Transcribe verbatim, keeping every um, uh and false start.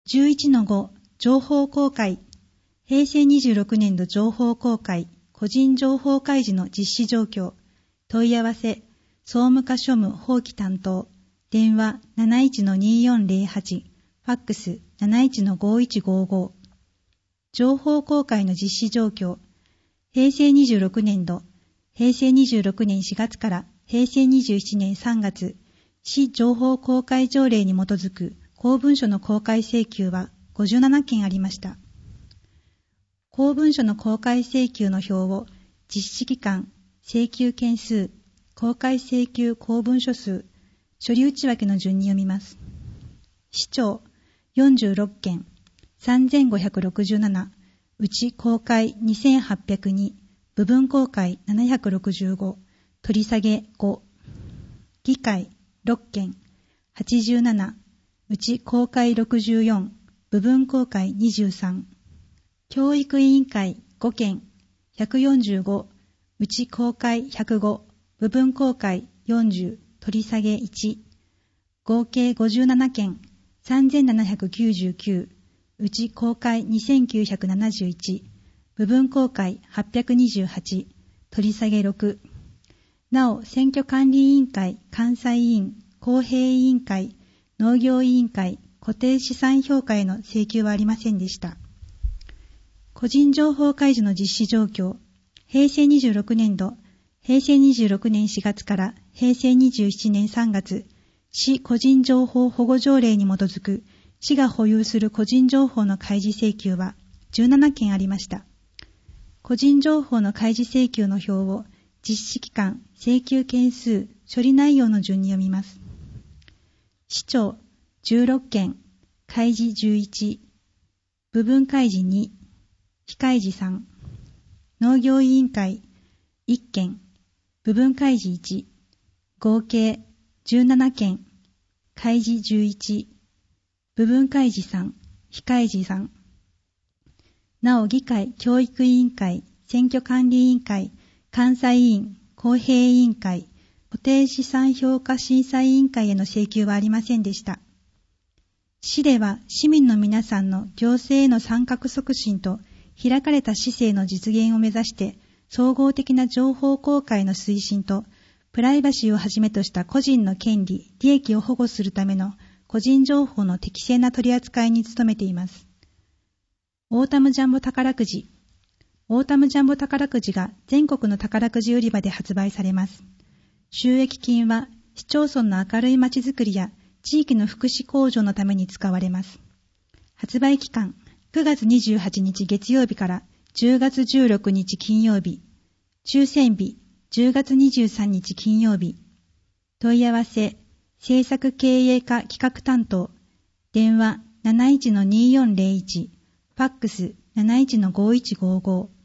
じゅういちのご 情報公開。平成にじゅうろくねん度情報公開個人情報開示の実施状況。問い合わせ総務課庶務法規担当。電話 なないちのにーよんぜろはち、ファックス なないちのごいちごご。情報公開の実施状況。平成にじゅうろくねん度、平成にじゅうろくねんしがつから平成にじゅうななねんさんがつ、市情報公開条例に基づく公文書の公開請求はごじゅうななけんありました。公文書の公開請求の表を実施期間、請求件数、公開請求公文書数、処理内訳の順に読みます。市長よんじゅうろっけん、さんぜんごひゃくろくじゅうなな、うち公開にせんはっぴゃくに、部分公開ななひゃくろくじゅうご、取り下げご。議会ろっけん、はちじゅうなな、うち公開ろくじゅうよん、部分公開にじゅうさん。教育委員会ごけん、ひゃくよんじゅうご、うち公開ひゃくご、部分公開よんじゅう、取り下げいち。合計ごじゅうななけん、さんぜんななひゃくきゅうじゅうきゅう、うち公開にせんきゅうひゃくななじゅういち、部分公開はっぴゃくにじゅうはち、取り下げろく。なお、選挙管理委員会、監査委員、公平委員会、農業委員会、固定資産評価への請求はありませんでした。個人情報開示の実施状況。平成にじゅうろくねん度、平成にじゅうろくねんしがつから平成にじゅうななねんさんがつ、市個人情報保護条例に基づく市が保有する個人情報の開示請求はじゅうななけんありました。個人情報の開示請求の表を実施期間、請求件数、処理内容の順に読みます。市長じゅうろっけん、開示じゅういち、部分開示に、非開示さん、農業委員会いっけん、部分開示いち、合計じゅうななけん、開示じゅういち、部分開示さん、非開示さん。なお、議会、教育委員会、選挙管理委員会、監査委員、公平委員会、固定資産評価審査委員会への請求はありませんでした。市では市民の皆さんの行政への参画促進と開かれた市政の実現を目指して総合的な情報公開の推進とプライバシーをはじめとした個人の権利、利益を保護するための個人情報の適正な取り扱いに努めています。オータムジャンボ宝くじ。オータムジャンボ宝くじが全国の宝くじ売り場で発売されます。収益金は市町村の明るいまちづくりや地域の福祉向上のために使われます。発売期間くがつにじゅうはちにち月曜日からじゅうがつじゅうろくにち金曜日。抽選日じゅうがつにじゅうさんにち金曜日。問い合わせ政策経営課企画担当。電話 なないちのにーよんぜろいち、ファックス なないちのごいちごご。